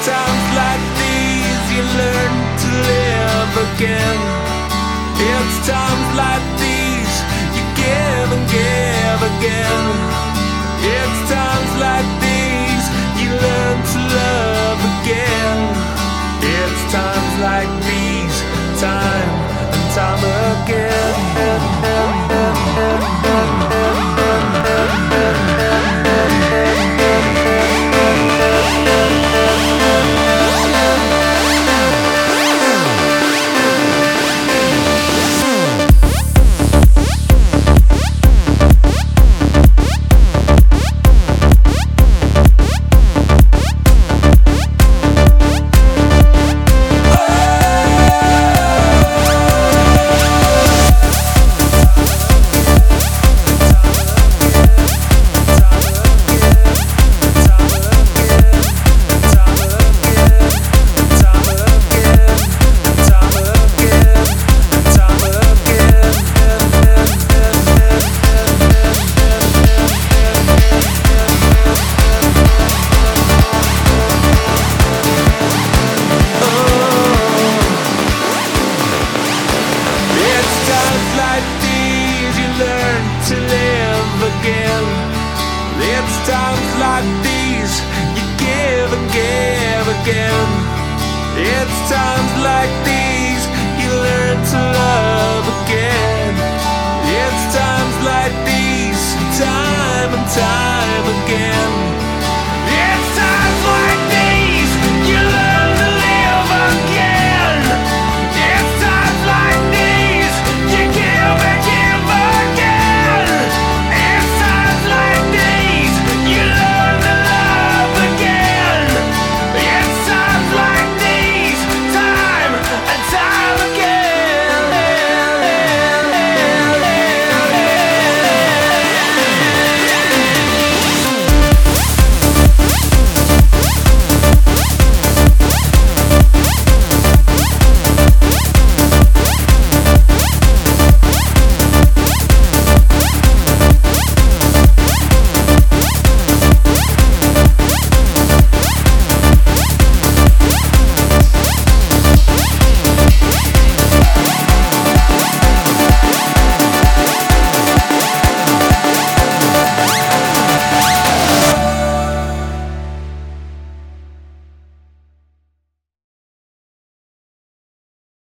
times like these you learn to live again. It's times like these you give and give again. It's times like these you learn to love again. It's times like these, time and time again. To live again. It's times like these you give and give again. It's times like these you learn to love again. It's times like these, time and time again.